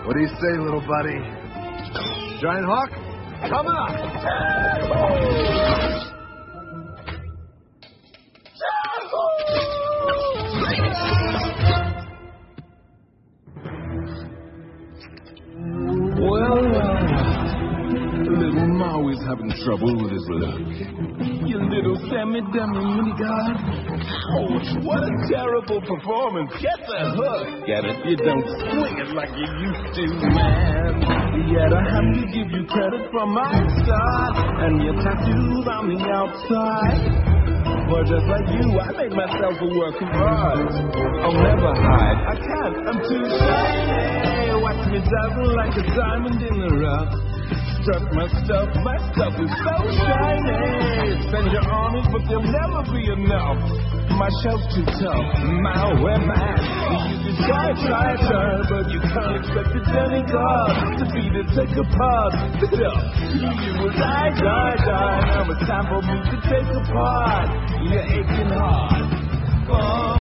What do you say, little buddy? Giant Hawk, coming up! Well, little Maui's having trouble with his luck. You little semi-dummy mini-god. Ouch, what a terrible performance. Get the hook. Get it? You don't swing it like you used to, man. Yet I have to give you credit for my start and your tattoos on the outside. But just like you, I make myself a work of art. I'll never hide. I can't. I'm too shiny. Watch me dazzle like a diamond in the rough. Struck my stuff is so shiny. Spend your armies, but there'll never be enough. My shell's too tough, my man. You can try, but you can't expect a demigod to beat it, take apart. Pick it up. You will die. Now it's time for me to take apart your aching heart. Oh.